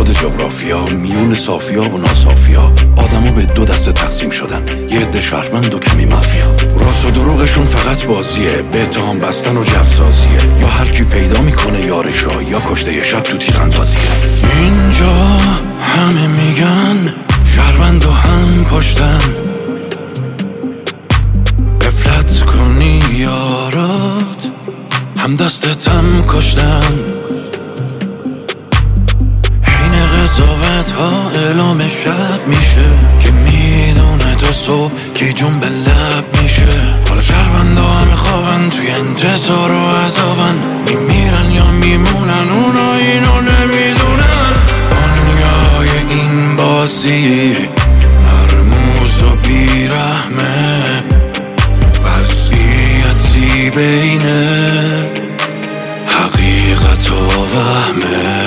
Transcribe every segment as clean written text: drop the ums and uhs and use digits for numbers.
ابعاد جغرافیا، میون صافیا و ناصافیا. آدما به دو دسته تقسیم شدن، یه عده شهروند و کمی مافیا. راست و دروغشون فقط بازیه، به اتهام بستن و جفسازیه. یا هر کی پیدا میکنه یارشو، یا کشته شب تو تیراندازیه. اینجا همه میگن شهروند و هم پشتن، غفلت کنی یارات هم دستت هم کشتن. حین قضاوت ها اعلام شب میشه، که میدونه تا صبح که جون به لب میشه. حالا شهروندا همه خوابن، توی انتظار و عذابن، میمیرن یا میمونن، اونا اینو نمیدونن. دنیای این بازی مرموز و بیرحمه، وضعیتی بینه حقیقت و وهمه.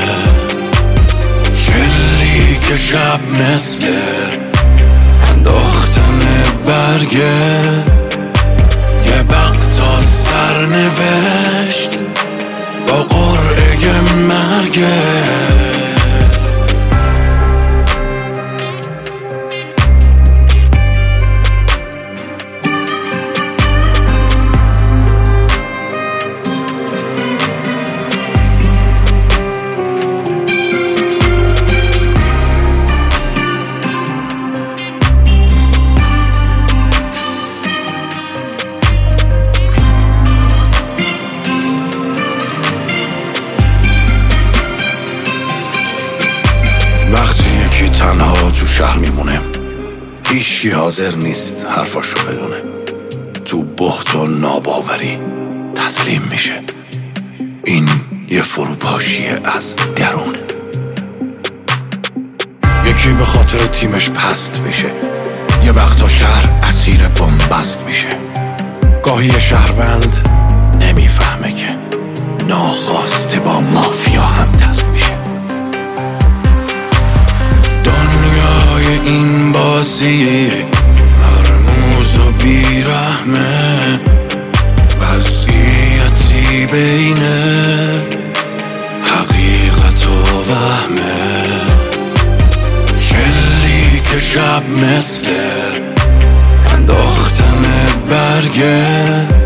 چلی که شب مثل انداختن برگه، یه وقتا سرنوشت با قرعه مرگه. تنها تو شهر میمونه، هیچی حاضر نیست حرفاشو بدونه. تو بهت و ناباوری تسلیم میشه. این یه فروپاشیه از درونه. یکی به خاطر تیمش پست میشه، یه وقتا شهر اسیر بنبست میشه. گاهی شهروند نمیفهمه که ناخواسته با مافیا هم دست میشه. دنیای این بازی مرموز و بیرحمه، وضعیتی بینه حقیقت و وهمه. چلی که شب مثل انداختن برگه،